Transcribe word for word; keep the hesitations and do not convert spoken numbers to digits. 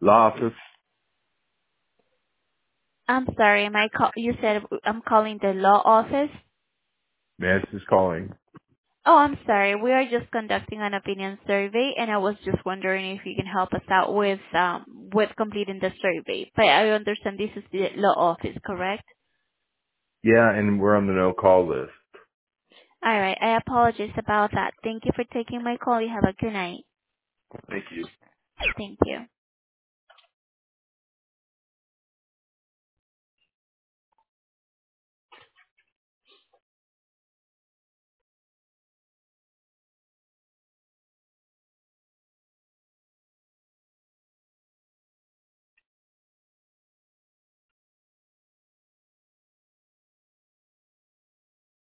Law office. I'm sorry, am I call- you said I'm calling the law office? Nance is calling. Oh, I'm sorry. We are just conducting an opinion survey, and I was just wondering if you can help us out with um with completing the survey. But I understand this is the law office, correct? Yeah, and we're on the no-call list. All right. I apologize about that. Thank you for taking my call. You have a good night. Thank you. Thank you.